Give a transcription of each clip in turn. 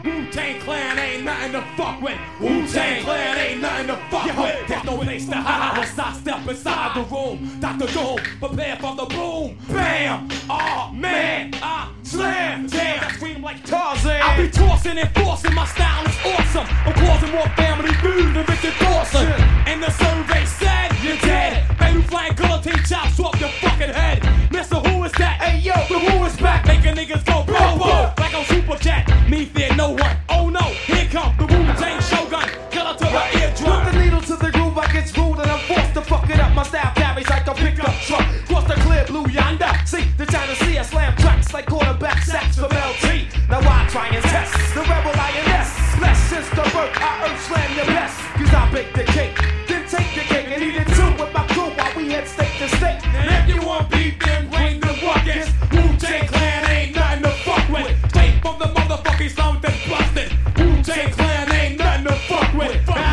Wu-Tang Clan ain't nothing to fuck with. Wu-Tang Clan ain't nothing to fuck with. There's no place to hide once I step inside the room. Dr. Doom, prepare for the boom. Bam! Oh man, I slam. Damn, I scream like Tarzan. I be tossing and forcing, my style is awesome. I'm causing more family food than Richard Dawson. And the survey said you're dead. Baby flying guillotine chops off your fucking head. Mister, who is that? Hey yo, the who is back, making niggas go boom boom like I'm Super Cat. Me fear no one. Oh no, here come the Wu-Tang Shogun. Killer to the eardrum. Put the needle to the groove, I get rude and I'm forced to fuck it up. My style carries like a pickup truck. Cross the clear blue yonder. See the China Sea, I slam tracks like quarterback sacks from LT. Now I try and test the rebel INS. Bless since the birth, I earth slam your best. Cause I bake the cake, then take the cake and eat it too with my crew while we head state to state. And if you want beef, then bring the ruckus. Wu-Tang Clan ain't nothing to fuck with. Straight from the motherfucking slums that's busted. Wu-Tang Clan ain't nothing to fuck with.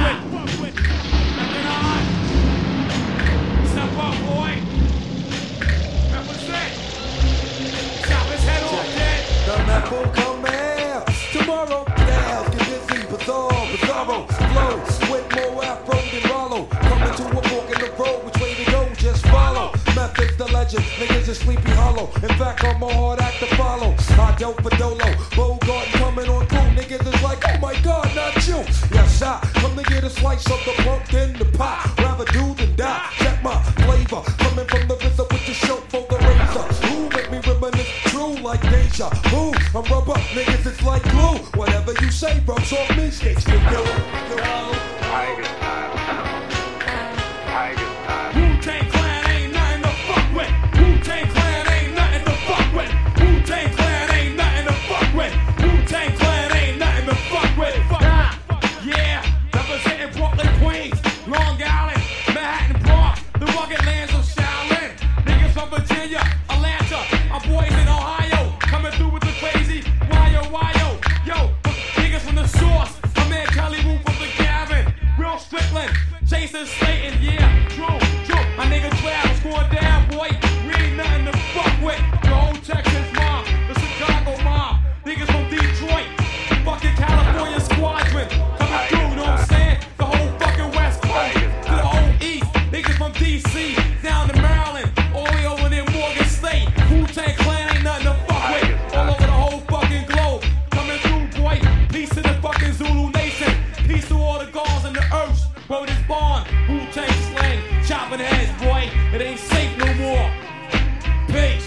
Step up, boy. Represent. Chop his head off, kid. The map will come out tomorrow. The house get busy, bizarro, flow with more afro than Rollo. Coming to a fork in the road, which way to go? Just follow. Method's the legend, niggas is Sleepy Hollow. In fact, I'm a hard act to follow. I dope for Dolo, Bogart coming on through. Niggas is like, oh my God, not you. Yes, I come to get a slice of the pumpkin, the pie. Rather do than die. Check my flavor, coming from the RZA with the show for the razor. Who make me reminisce true like deja vu? I'm rubber, niggas it's like glue. Whatever you say rubs off me, sticks to you. Tiger style. Tiger style. Wu-Tang Clan ain't nothing to fuck with. Wu-Tang Clan ain't nothing to fuck with. Wu-Tang Clan ain't nothing to fuck with. Wu-Tang Clan ain't nothing to fuck with. Yeah, representing Brooklyn, Queens, Long Island, Manhattan, Bronx, the rugged lands of Shaolin. Niggas from Virginia, Atlanta, our boys in Ohio, coming through with the crazy wyo. Yo, niggas from the source, my man Kelly Wu from the Gavin, Real Strickland, Jason Slayton, yeah, true. My nigga Travis going down, boy. We ain't nothing to fuck with. The whole Texas mob, the Chicago mob, niggas from Detroit, fucking California squadron, coming through, you know what I'm saying? The whole fucking West Coast, to the whole East, niggas from DC, down to Maryland, all the way over there Morgan State. Wu-Tang Clan ain't nothing to fuck with. All over the whole fucking globe, coming through, boy. Peace to the fucking Zulu Nation. Peace to all the gods and the earths. Word is born. Wu-Tang slang, chopping heads, boy. It ain't safe no more. Peace.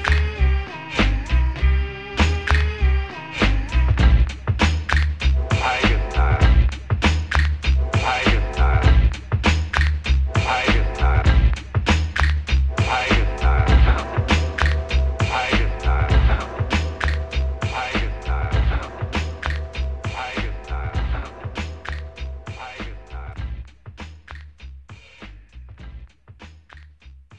Tiger style. Tiger style. Tiger style. Tiger style. Tiger style. Tiger style. Tiger style. Tiger style.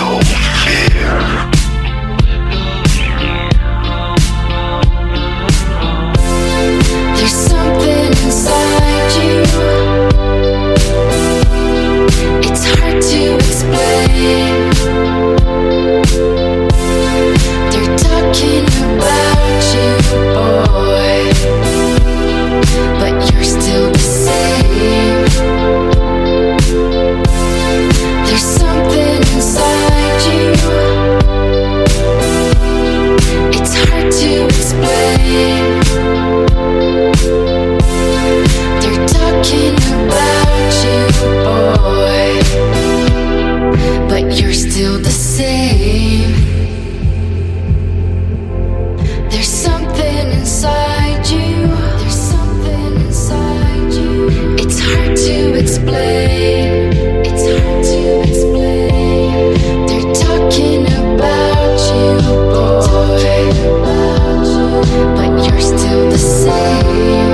There's something inside you. It's hard to explain. They're talking about you, boy, but you're still the same. There's something inside you. It's hard to explain. They're talking about you, boy, but you're still the same. There's something inside you. There's something inside you. It's hard to explain. It's hard to explain. They're talking about you, boy, but you're still the same.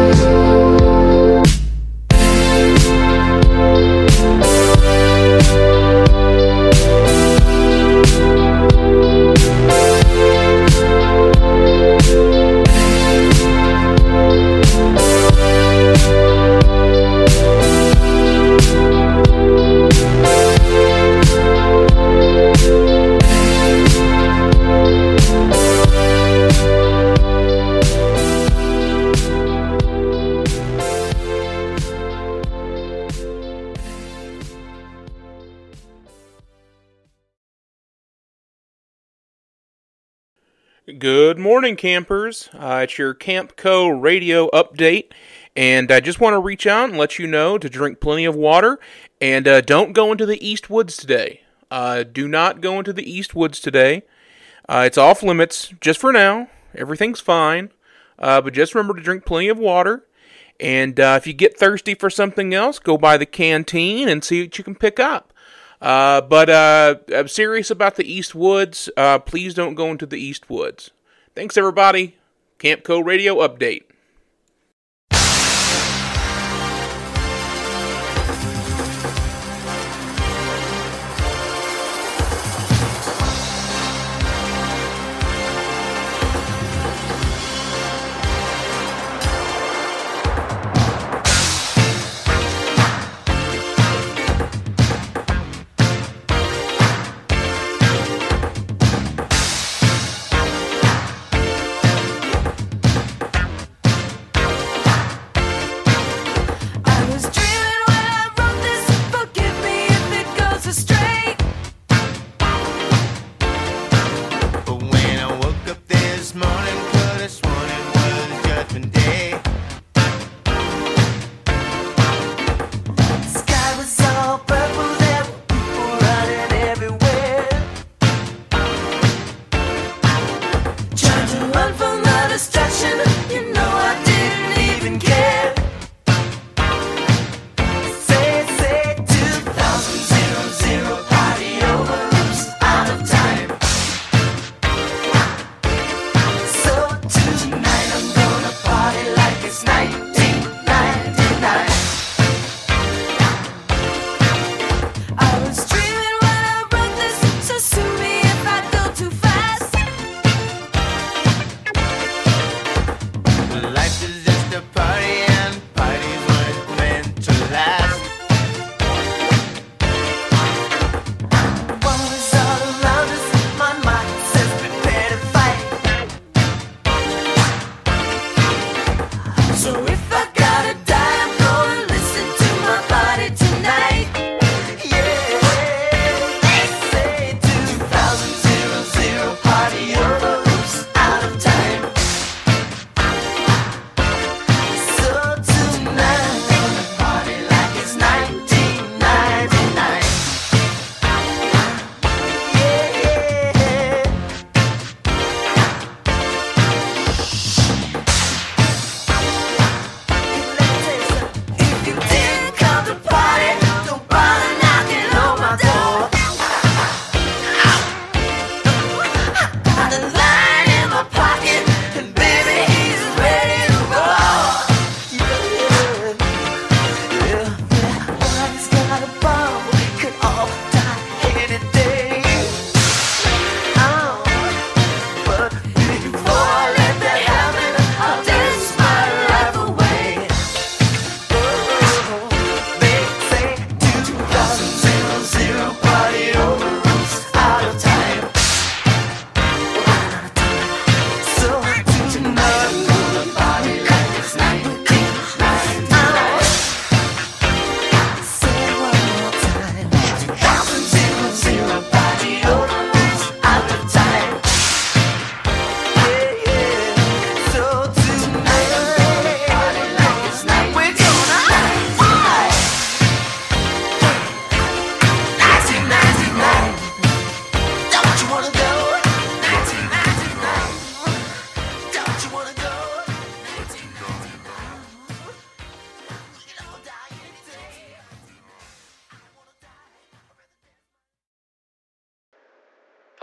Good morning, campers. It's your Camp Co. radio update, and I just want to reach out and let you know to drink plenty of water, and don't go into the East Woods today. Do not go into the East Woods today. It's off limits just for now. Everything's fine, but just remember to drink plenty of water, and if you get thirsty for something else, go by the canteen and see what you can pick up. But I'm serious about the East Woods. Please don't go into the East Woods. Thanks, everybody. Camp Co. Radio Update.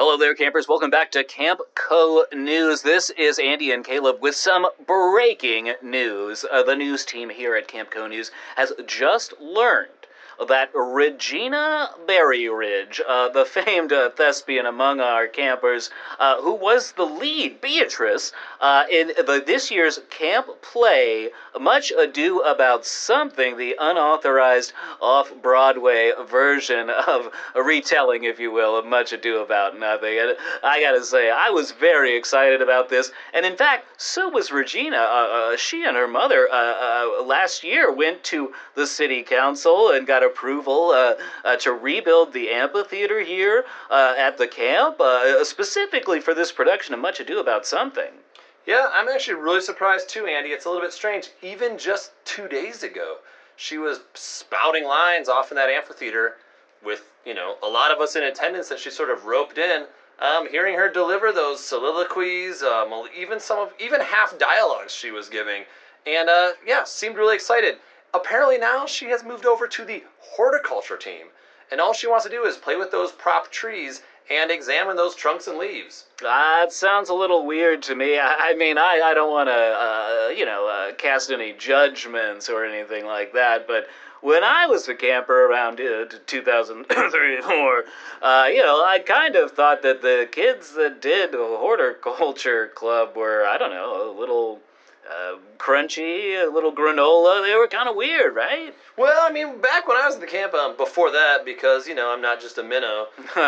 Hello there, campers. Welcome back to Camp Co News. This is Andy and Caleb with some breaking news. The news team here at Camp Co News has just learned that Regina Berryridge, the famed thespian among our campers, who was the lead, Beatrice, in this year's camp play, Much Ado About Something, the unauthorized off-Broadway version of a retelling, if you will, of Much Ado About Nothing. And I gotta say, I was very excited about this, and in fact, so was Regina. She and her mother last year went to the city council and got approval to rebuild the amphitheater here at the camp, specifically for this production of Much Ado About Something. Yeah, I'm actually really surprised too, Andy. It's a little bit strange. Even just 2 days ago, she was spouting lines off in that amphitheater with, a lot of us in attendance that she sort of roped in. Hearing her deliver those soliloquies, even half dialogues she was giving, and seemed really excited. Apparently now she has moved over to the horticulture team, and all she wants to do is play with those prop trees and examine those trunks and leaves. That sounds a little weird to me. I mean, I don't want to, cast any judgments or anything like that, but when I was a camper around 2003 or 4, I kind of thought that the kids that did horticulture club were, I don't know, a little crunchy, a little granola. They were kind of weird, right? Well, I mean, back when I was in the camp, before that, because, I'm not just a minnow,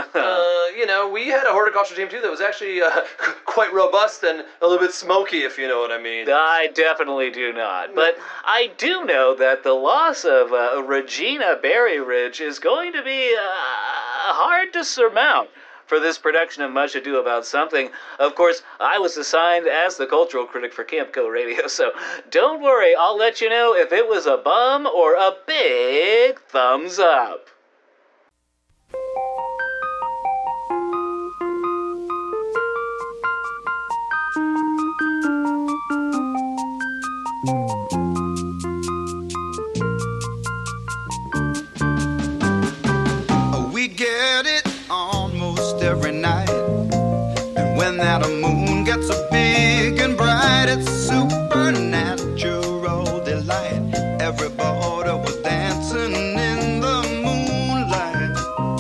we had a horticulture team, too, that was actually quite robust and a little bit smoky, if you know what I mean. I definitely do not. But I do know that the loss of Regina Berryridge is going to be hard to surmount for this production of Much Ado About Something. Of course, I was assigned as the cultural critic for Camp Co Radio, so don't worry, I'll let you know if it was a bum or a big thumbs up. We get it almost every night, and when that moon gets so big and bright, it's supernatural delight. Everybody was dancing in the moonlight.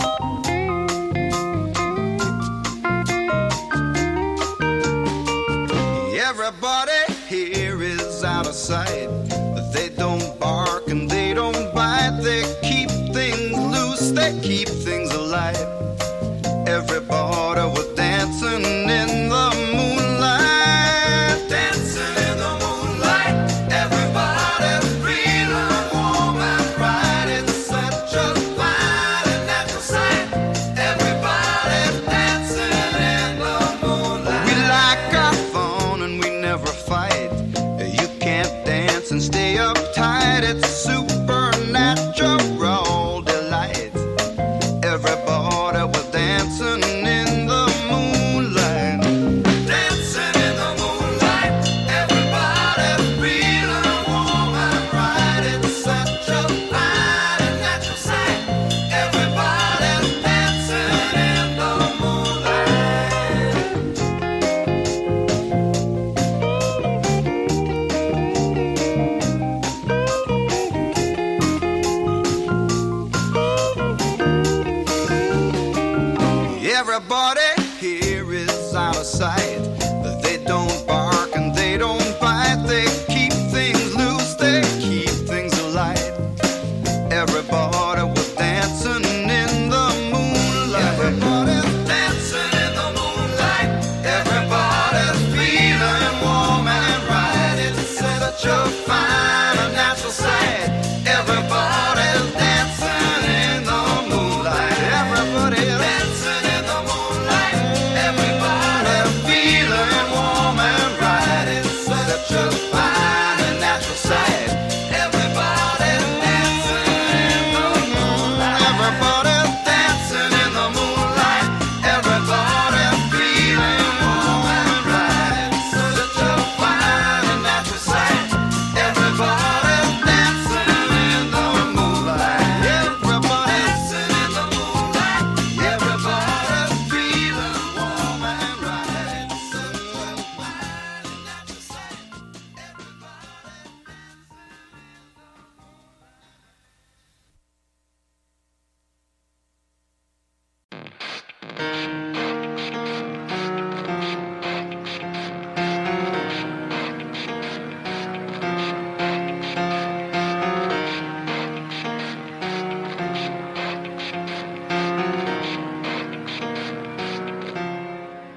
Everybody here is out of sight. They don't bark and they don't bite. They keep things loose, they keep things alive. Everybody was dancing in the moonlight. Dancing in the moonlight. Everybody feeling warm and bright. It's such a fine and natural sight. Everybody dancing in the moonlight. We like our fun and we never fight. You can't dance and stay uptight. It's supernatural delight. Everybody was dancing in the moonlight. Dancing in the moonlight. Everybody feeling warm and bright. It's such a fine and natural sight. Everybody dancing in the Everybody here is out of sight. They don't bark and they don't bite. They keep things loose, they keep things alive. Everybody was dancing in the moonlight. Everybody's dancing in the moonlight. Everybody's feeling warm and bright. It's such a fine and natural sight. Everybody's dancing in the moonlight. Everybody's dancing in the moonlight. Everybody feeling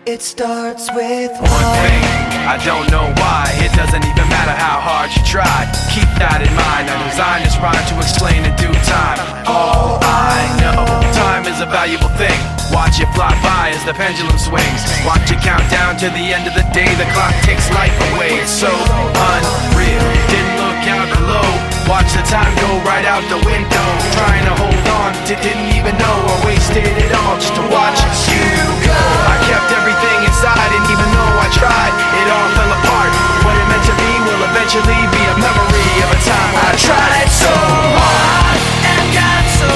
It starts with one thing, I don't know why. It doesn't even matter how hard you try. Keep that in mind. I designed this rhyme to explain in due time. All I know, time is a valuable thing. Watch it fly by as the pendulum swings. Watch it count down to the end of the day. The clock takes life away. It's so unreal. Didn't look out below. Watch the time go right out the window. Trying to hold on to didn't even know I wasted it all just to watch you go. I kept everything inside, and even though I tried, it all fell apart. What it meant to be will eventually be a memory of a time when I tried so hard and got so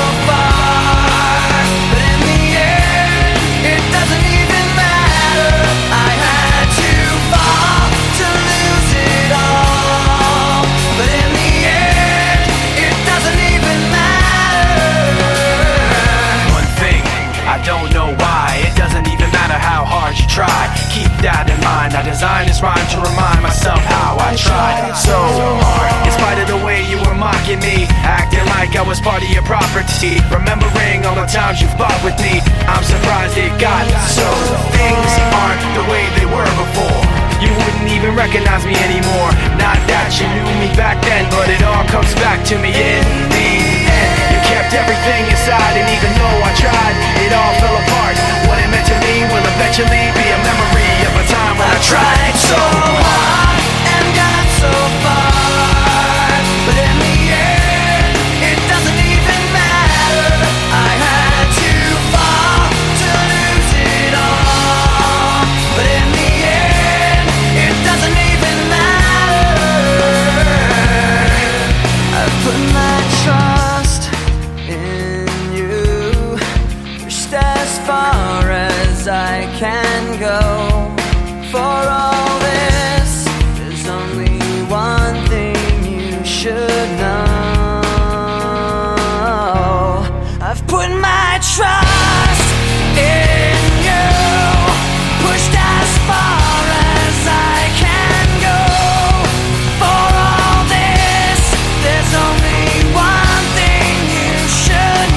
far, but in the end, it doesn't even matter. I had to fall to lose it all, but in the end, it doesn't even matter. One thing, I don't know why. It doesn't even matter how hard you try. Keep that in mind. I designed this rhyme to remind myself how I tried so hard. In spite of the way you were mocking me, acting like I was part of your property, remembering all the times you fought with me, I'm surprised it got so. Things aren't the way they were before. You wouldn't even recognize me anymore. Not that you knew me back then, but it all comes back to me in the end. You kept everything inside, and even though I tried, it all fell apart. What it meant to me will eventually be a memory of a time when I tried so hard and got so far, but in the end, it doesn't even matter. I had to fall to lose it all, but in the end, it doesn't even matter. I've put my trust in you, pushed as far as I can go. For all this, there's only one thing you should know. I've put my trust in you, pushed as far as I can go. For all this, there's only one thing you should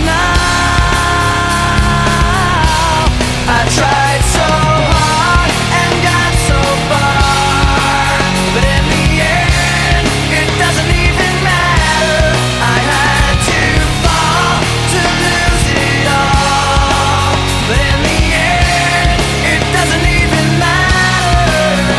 know. I tried so hard and got so far, but in the end, it doesn't even matter. I had to fall to lose it all, but in the end, it doesn't even matter.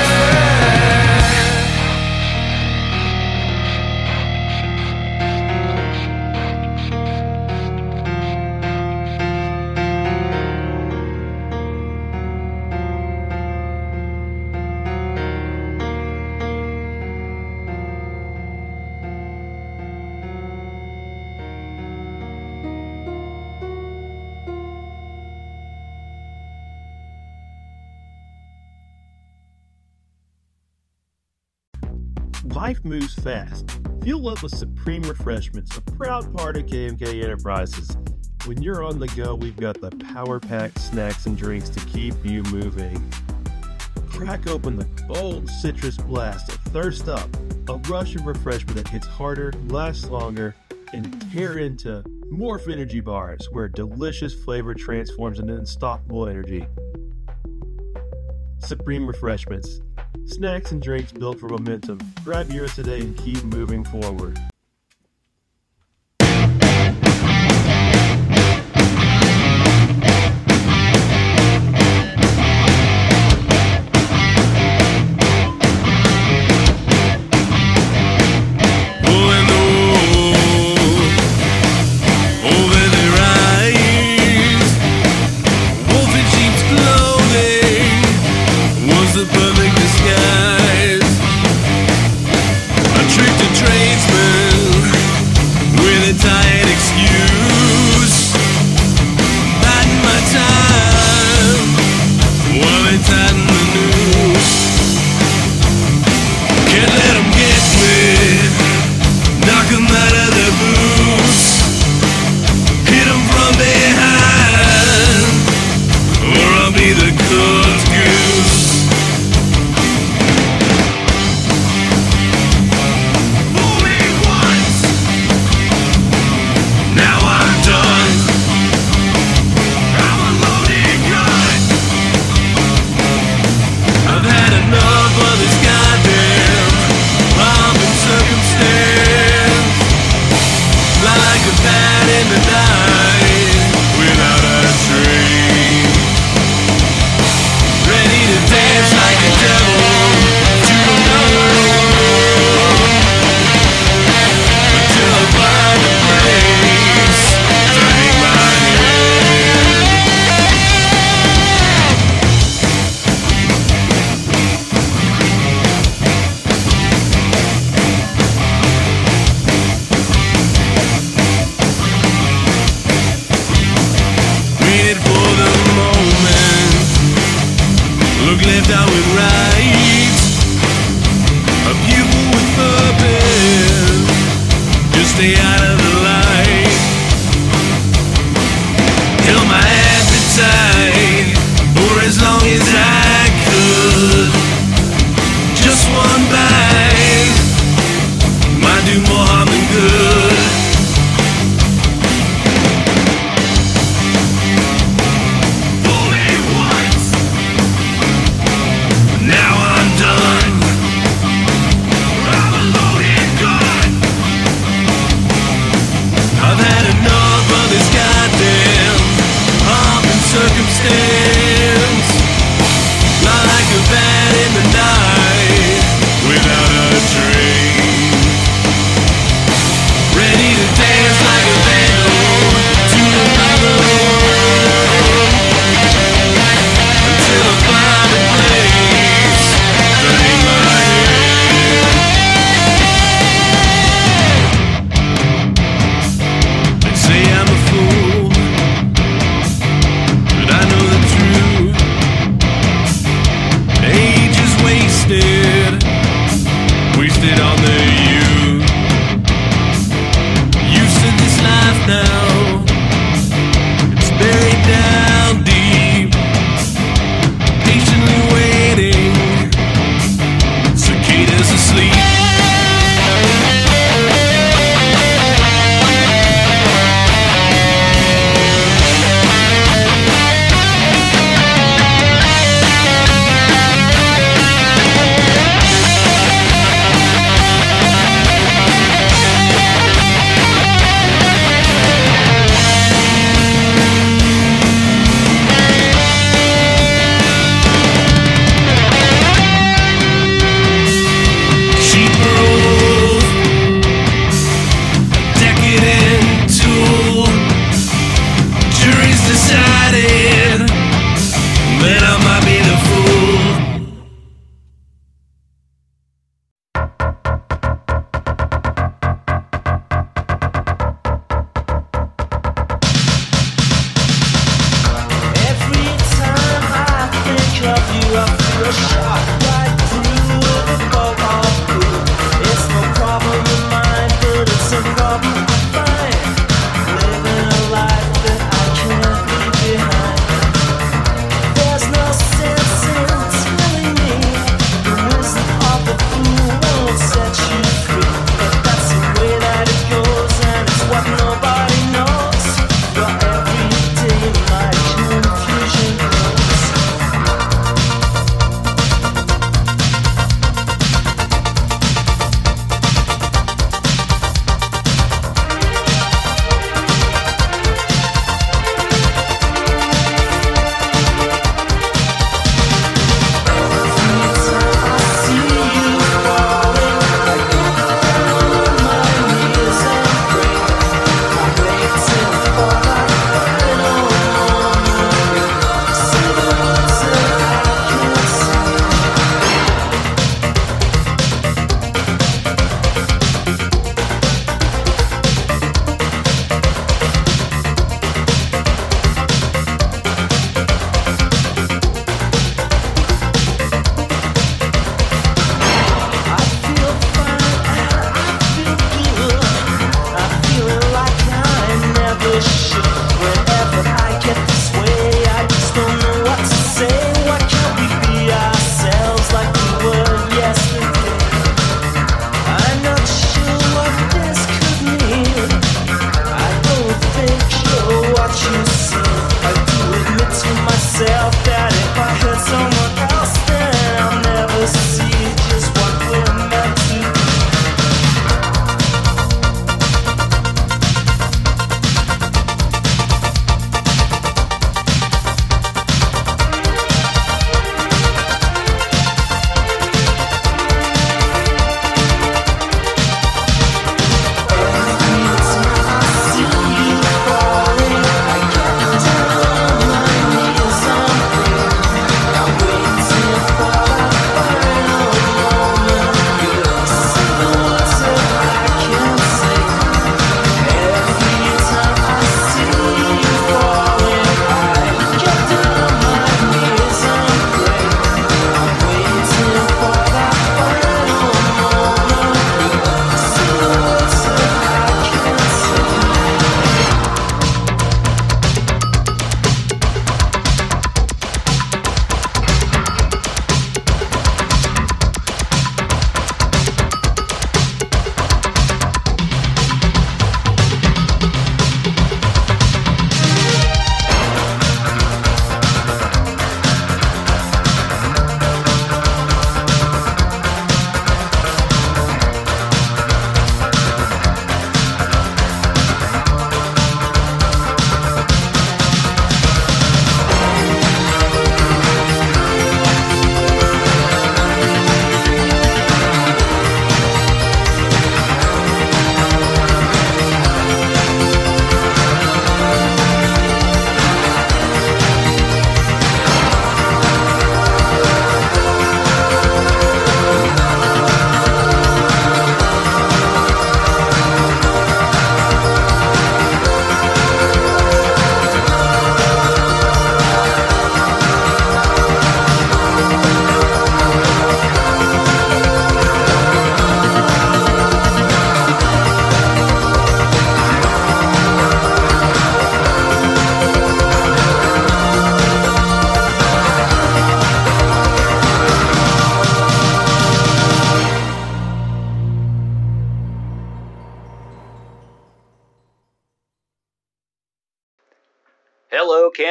Life moves fast. Fuel up with Supreme Refreshments, a proud part of KMK Enterprises. When you're on the go, we've got the power-packed snacks and drinks to keep you moving. Crack open the bold citrus blast of Thirst Up, a rush of refreshment that hits harder, lasts longer, and tear into Morph Energy bars, where delicious flavor transforms into unstoppable energy. Supreme Refreshments. Snacks and drinks built for momentum. Grab yours today and keep moving forward.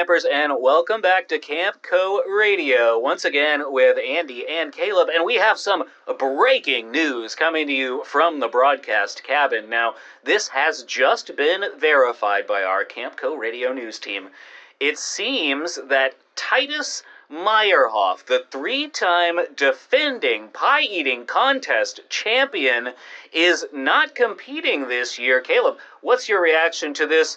campers, and welcome back to Camp Co Radio, once again with Andy and Caleb, and we have some breaking news coming to you from the broadcast cabin. Now, this has just been verified by our Camp Co Radio news team. It seems that Titus Meyerhoff, the 3-time defending pie-eating contest champion, is not competing this year. Caleb, what's your reaction to this,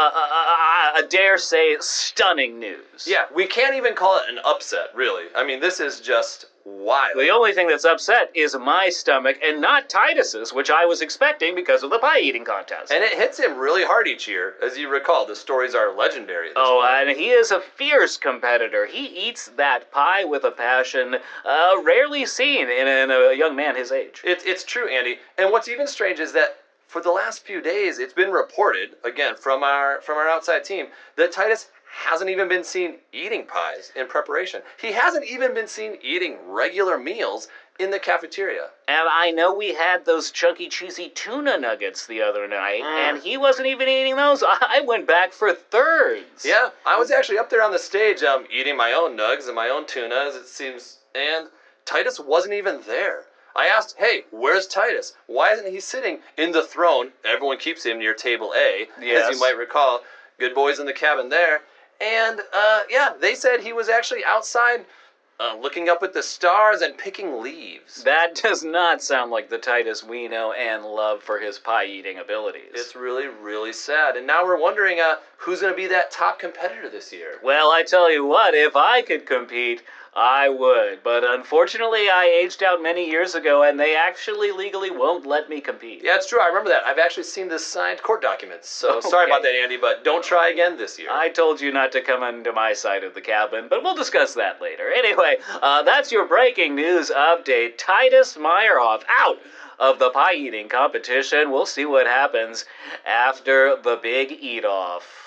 I dare say, stunning news? Yeah, we can't even call it an upset, really. I mean, this is just wild. The only thing that's upset is my stomach, and not Titus's, which I was expecting because of the pie-eating contest. And it hits him really hard each year. As you recall, the stories are legendary at this Oh, point. and he is a fierce competitor. He eats that pie with a passion rarely seen in a young man his age. It's true, Andy. And what's even strange is that for the last few days, it's been reported, again, from our outside team, that Titus hasn't even been seen eating pies in preparation. He hasn't even been seen eating regular meals in the cafeteria. And I know we had those chunky, cheesy tuna nuggets the other night, and he wasn't even eating those. I went back for thirds. Yeah, I was actually up there on the stage eating my own nugs and my own tuna, as it seems, and Titus wasn't even there. I asked, hey, where's Titus? Why isn't he sitting in the throne? Everyone keeps him near table A, Yes. as you might recall. Good boys in the cabin there. And, they said he was actually outside looking up at the stars and picking leaves. That does not sound like the Titus we know and love for his pie-eating abilities. It's really, really sad. And now we're wondering who's going to be that top competitor this year. Well, I tell you what, if I could compete, I would. But unfortunately, I aged out many years ago, and they actually legally won't let me compete. Yeah, it's true. I remember that. I've actually seen the signed court documents. So sorry about that, Andy, but don't try again this year. I told you not to come into my side of the cabin, but we'll discuss that later. Anyway, that's your breaking news update. Titus Meyerhoff out of the pie-eating competition. We'll see what happens after the big eat-off.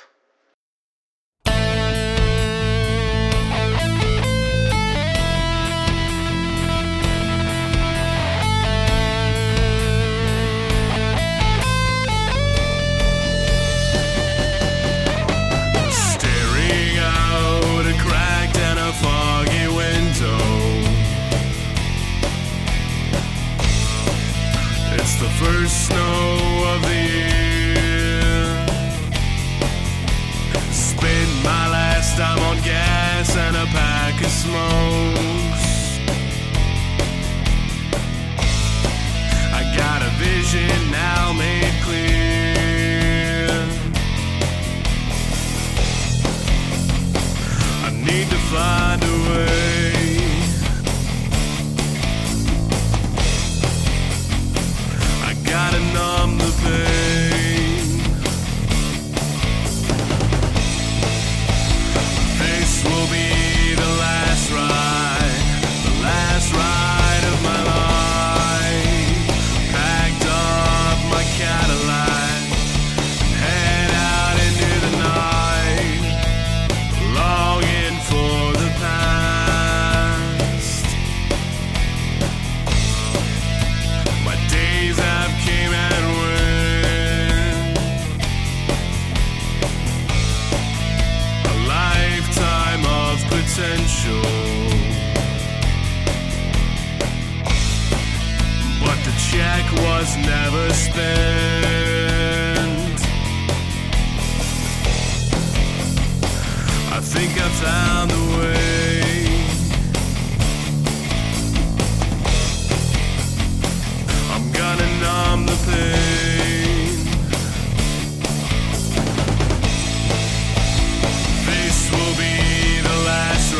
First snow of the year. Spent my last time on gas and a pack of smokes. I got a vision now made clear. I need to find a way. Gotta numb the pain. This will be the last ride of my life. Packed up my Cadillac and head out into the night, longing for the past. My days have came and went. A lifetime of potential, but the check was never spent. I think I found a way. I'm gonna numb the pain. This will be the last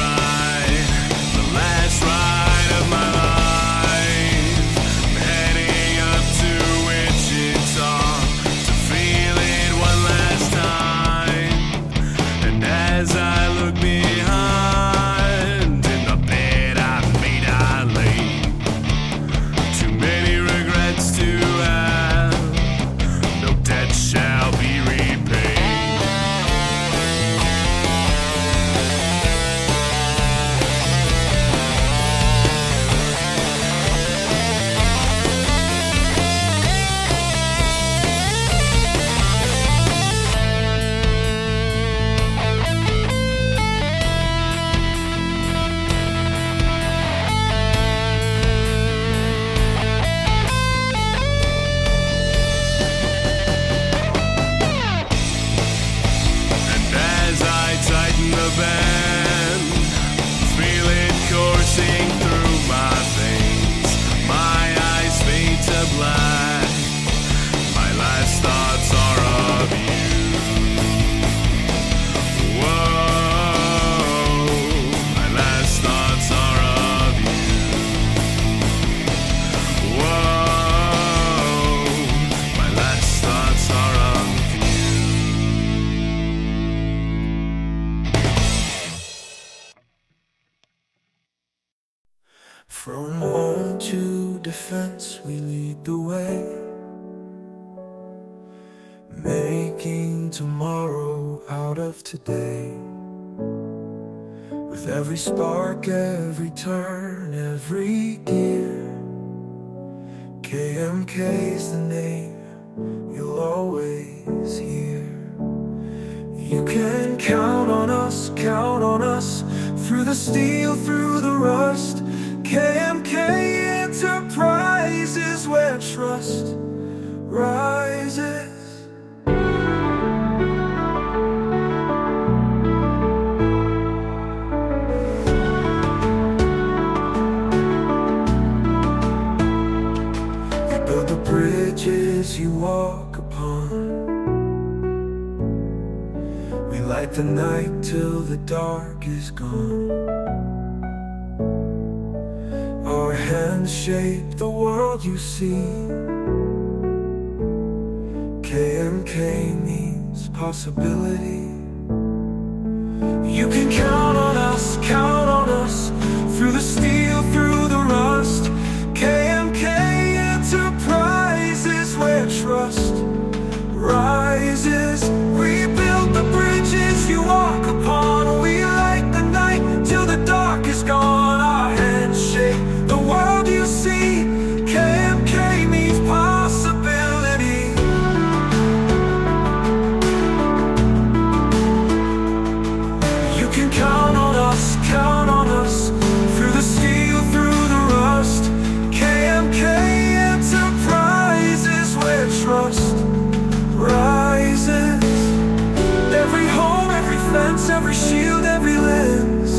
ride of my life. I'm heading up to Wichita to feel it one last time. And as I look behind, coursing through my veins. My eyes fade to black. My last thoughts are of you. Whoa, my last thoughts are of you. Whoa, my last thoughts are of you. From home to defense, we lead the way, making tomorrow out of today. With every spark, every turn, every gear, KMK's the name you'll always hear. You can count on us, through the steel, through the rust. KMK Enterprises, where trust rises. You build the bridges you walk upon. We light the night till the dark is gone. Our hands shape the world you see. KMK means possibility. You can count on us, through the steel, through the rust. KMK Enterprises, where trust rises. We build the bridges you walk upon. We light the night till the dark is gone. Our hands shape the world you see. KMK means possibility. You can count on us, through the steel, through the rust. KMK Enterprises, where trust rises. Every home, every fence, every shield, every lens.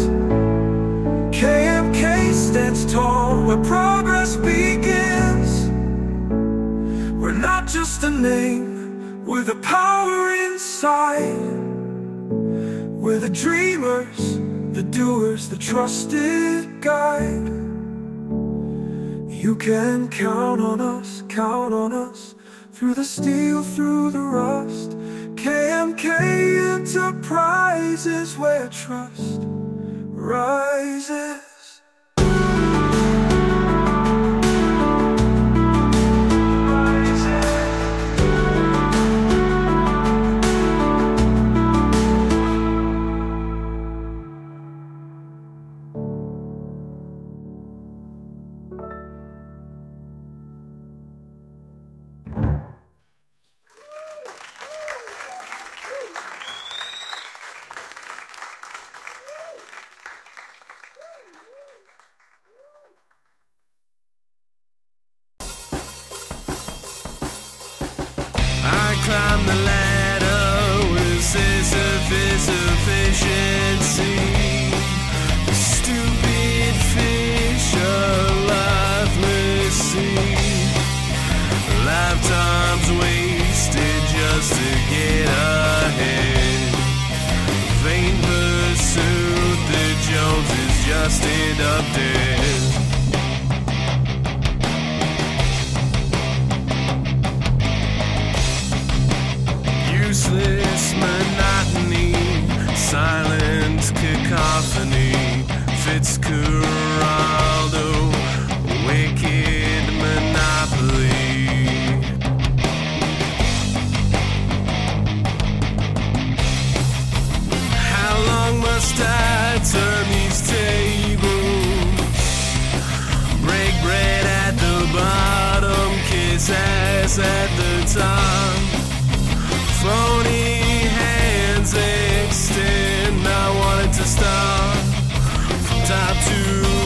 KMK stands tall where progress begins. We're not just a name, we're the power inside. We're the dreamers, the doers, the trusted guide. You can count on us, through the steel, through the rust. KMK Enterprises, where trust rises. Climb the ladder with Sisyphus efficiency. The stupid fish of lifeless sea. Lifetimes wasted just to get ahead. Vain pursuit, the Joneses just end up dead. Useless monotony, silent cacophony. Fitzcarraldo, wicked monopoly. How long must I turn these tables? Break bread at the bottom, kiss ass at the top. Phony hands extend, I wanted to stop from top to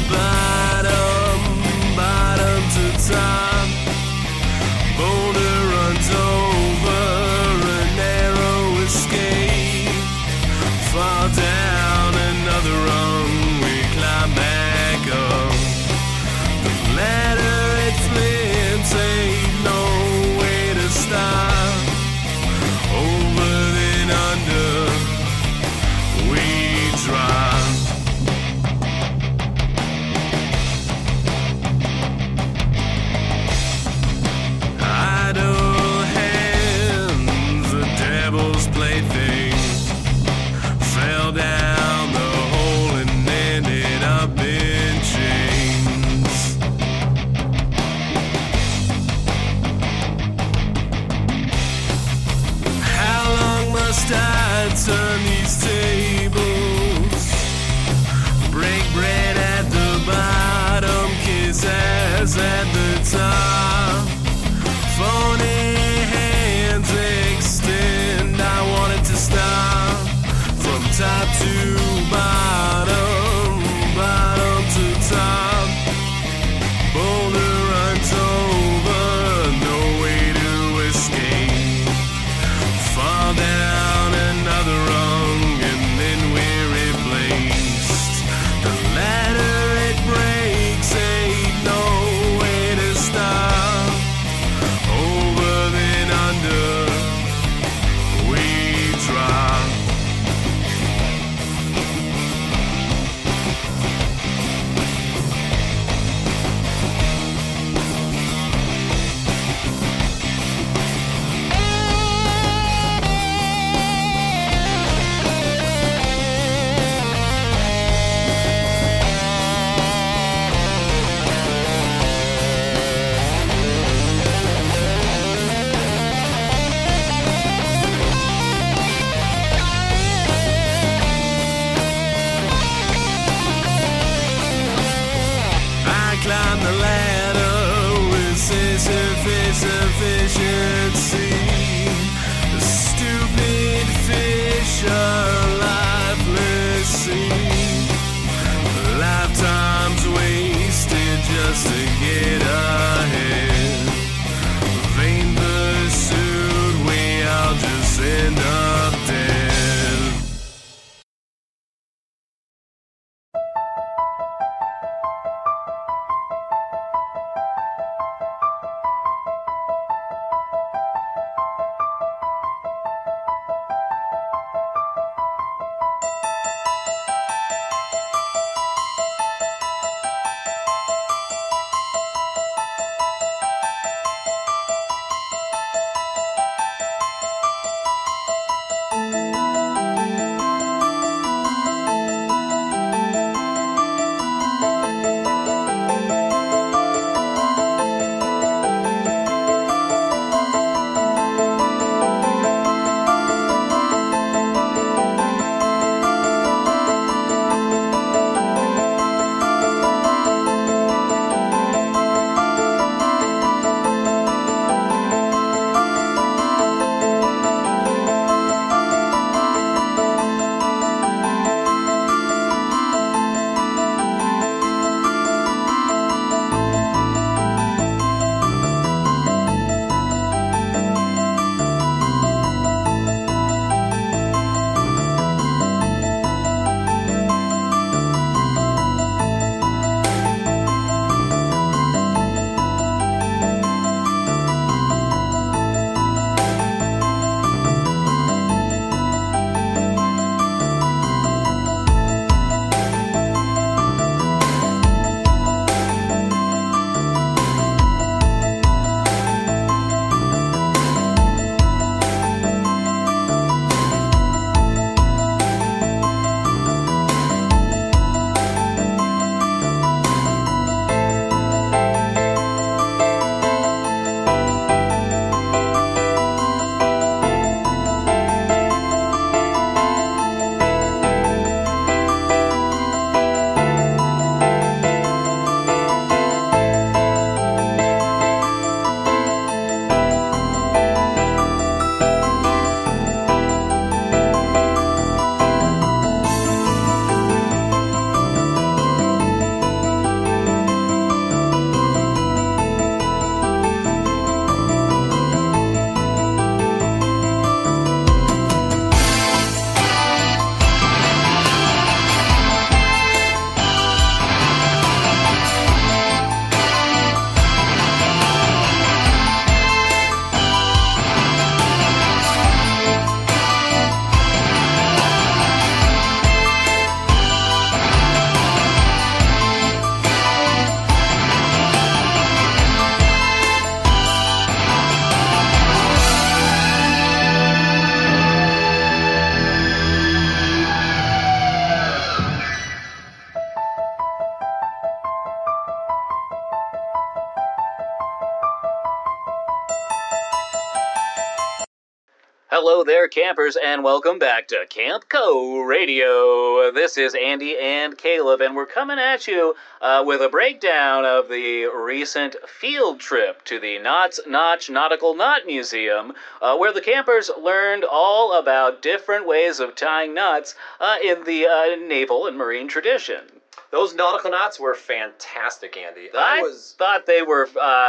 Hello there, campers, and welcome back to Camp Co Radio. This is Andy and Caleb, and we're coming at you with a breakdown of the recent field trip to the Knott's Notch Nautical Knot Museum, where the campers learned all about different ways of tying knots in the naval and marine tradition. Those nautical knots were fantastic, Andy. I thought they were,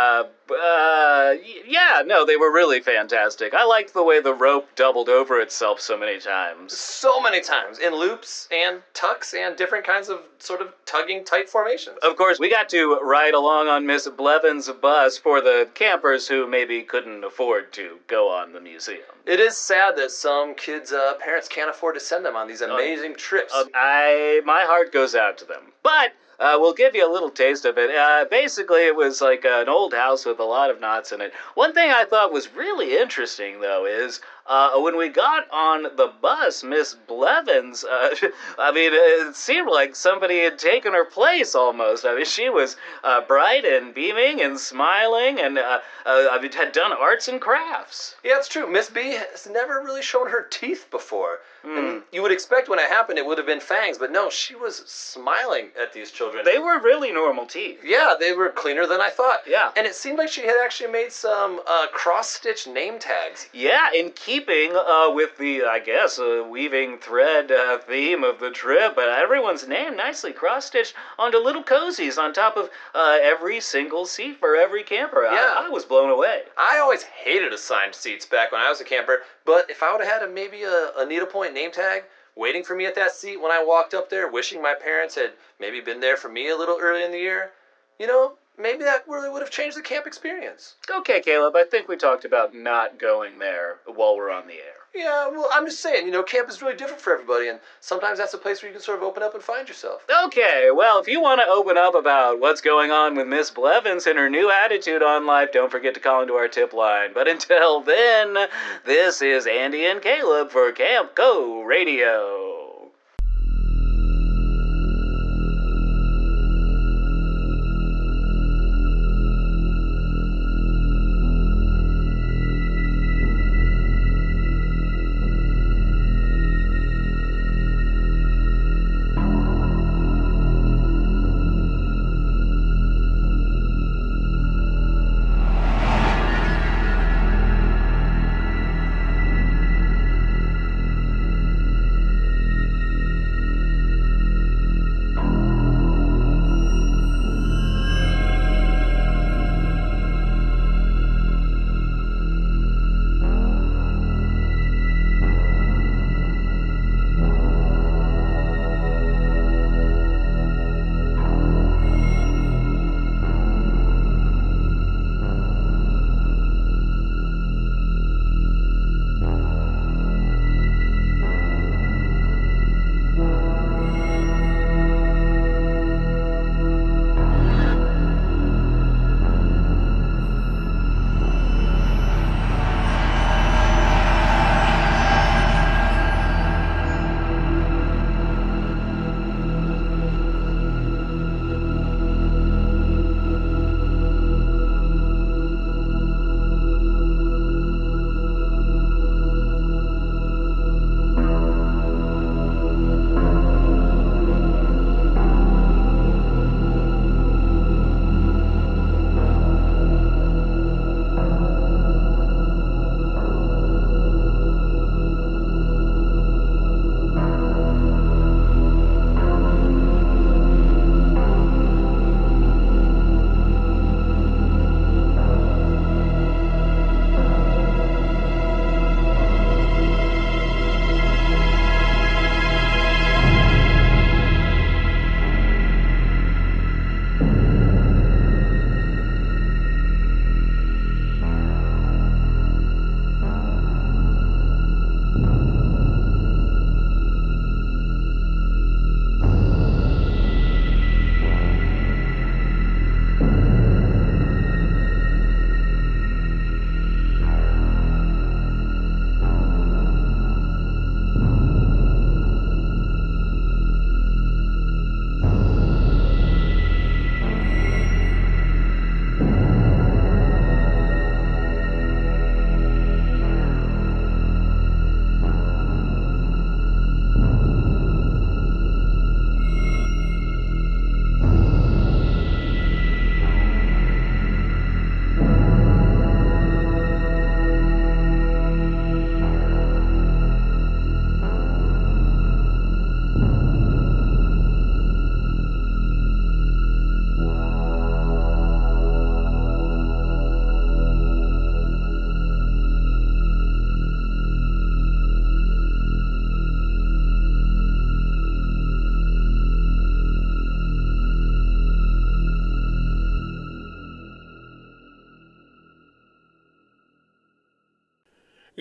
they were really fantastic. I liked the way the rope doubled over itself so many times. So many times, in loops and tucks and different kinds of sort of tugging tight formations. Of course, we got to ride along on Miss Blevins' bus for the campers who maybe couldn't afford to go on the museum. It is sad that some kids' parents can't afford to send them on these amazing trips. My heart goes out to them. But we'll give you a little taste of it. Basically, it was like an old house with a lot of knots in it. One thing I thought was really interesting, though, is when we got on the bus, Miss Blevins, it seemed like somebody had taken her place almost. I mean, she was bright and beaming and smiling and had done arts and crafts. Yeah, it's true. Miss B has never really shown her teeth before. And you would expect when it happened it would have been fangs, but no, she was smiling at these children. They were really normal teeth. Yeah, they were cleaner than I thought. Yeah. And it seemed like she had actually made some cross-stitch name tags. Yeah, in keeping with the, I guess, weaving thread theme of the trip, but everyone's name nicely cross-stitched onto little cozies on top of every single seat for every camper. Yeah. I was blown away. I always hated assigned seats back when I was a camper, but if I would have had maybe a needlepoint name tag waiting for me at that seat when I walked up there, wishing my parents had maybe been there for me a little early in the year, maybe that really would have changed the camp experience. Okay, Caleb, I think we talked about not going there while we're on the air. Yeah, well, I'm just saying, camp is really different for everybody, and sometimes that's a place where you can sort of open up and find yourself. Okay, well, if you want to open up about what's going on with Miss Blevins and her new attitude on life, don't forget to call into our tip line. But until then, this is Andy and Caleb for Camp Co Radio.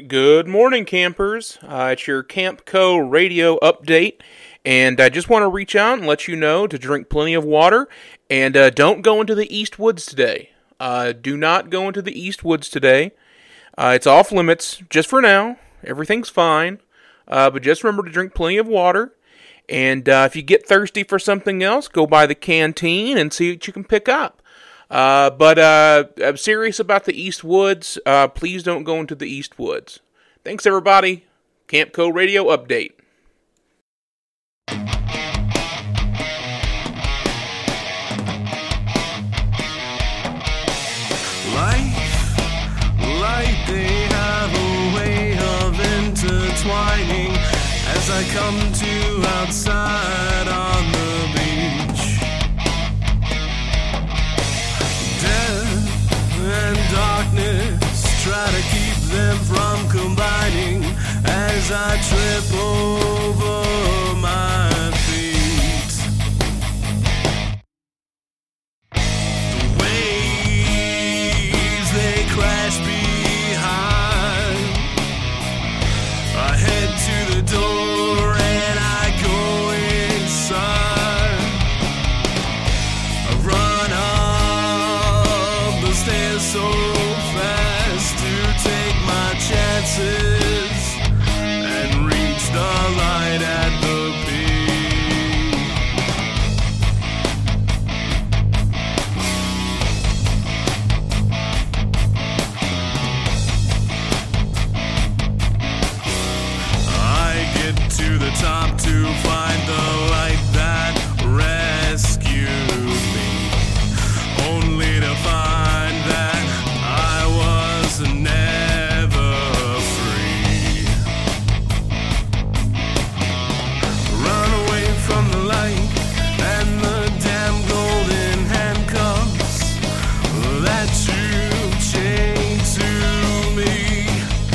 Good morning, campers. It's your Camp Co. radio update, and I just want to reach out and let you know to drink plenty of water, and don't go into the East Woods today. Do not go into the East Woods today. It's off limits just for now. Everything's fine, but just remember to drink plenty of water, and if you get thirsty for something else, go by the canteen and see what you can pick up. But I'm serious about the East Woods. Please don't go into the East Woods. Thanks, everybody. Camp Co. Radio Update. Life, they have a way of intertwining as I come to outside on the beach. Death and darkness try to keep them from combining as I trip over my feet. The waves, they crash behind. I head to the door and I go inside. I run up the stairs so fast to take my chances and reach the light at the peak. I get to the top to find the light that rescued me, only to find that I was never free. Run away from the light and the damn golden handcuffs that you chained to me.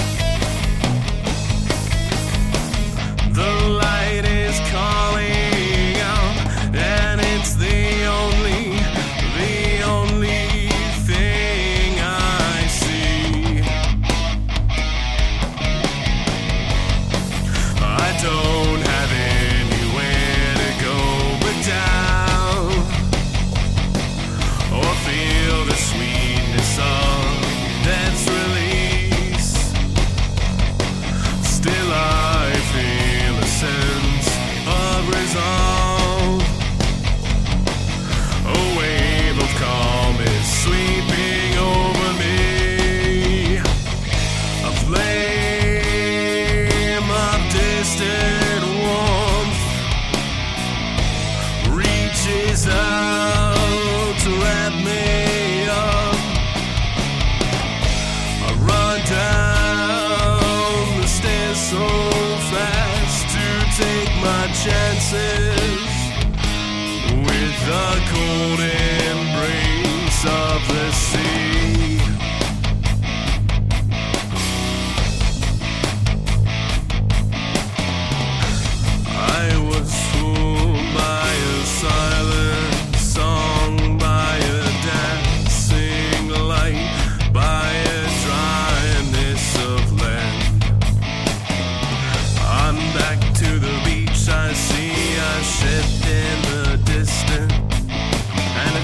The light is calling out, and it's the only thing I see. I don't have anywhere to go but down, or feel the sweetness of death's release. Still I feel a sense of resolve. A wave of calm is sweeping over me. A flame of distant warmth reaches out to wrap me up. I run down the stairs so fast to take my chances with the cold embrace of the sea. I was fooled by a silent song, by a dancing light, by a dryness of land. I'm back to the beach, I see a ship in the distance, and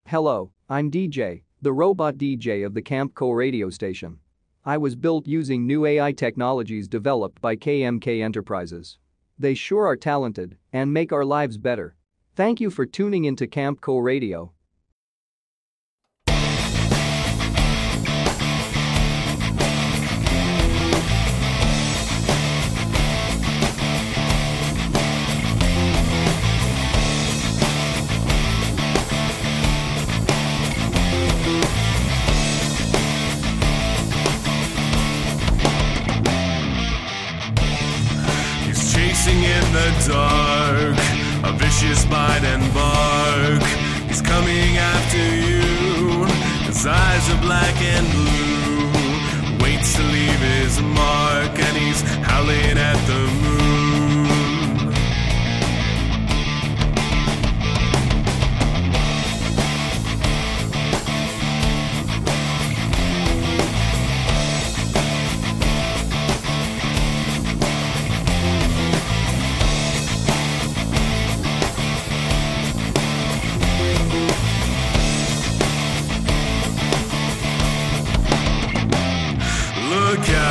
Hello, I'm DJ, the robot DJ of the Campco radio station. I was built using new AI technologies developed by KMK Enterprises. They sure are talented and make our lives better. Thank you for tuning into Campco Radio. In the dark, a vicious bite and bark. He's coming after you. His eyes are black and blue. Waits to leave his mark, and he's howling at the moon. Look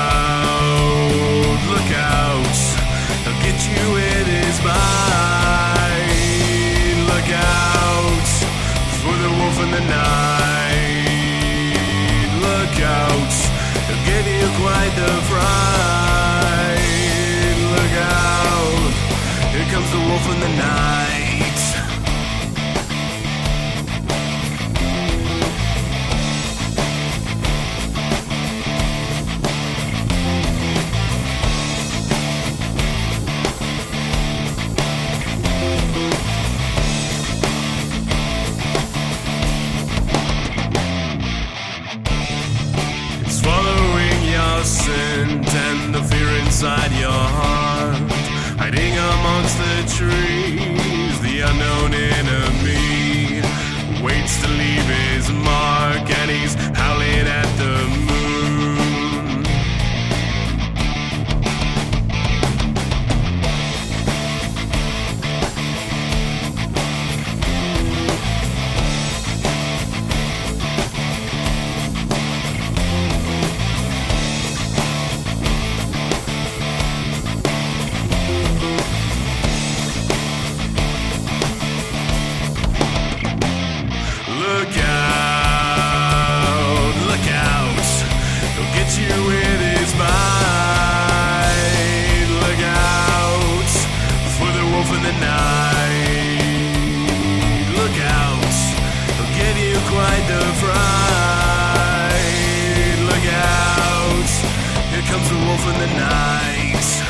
out, he'll get you with his bite. Look out for the wolf in the night. Look out, he'll give you quite the fright. Look out, here comes the wolf in the night. And the fear inside your heart, hiding amongst the trees, the unknown enemy waits to leave his mark, and he's howling at the moon. Comes the wolf in the night.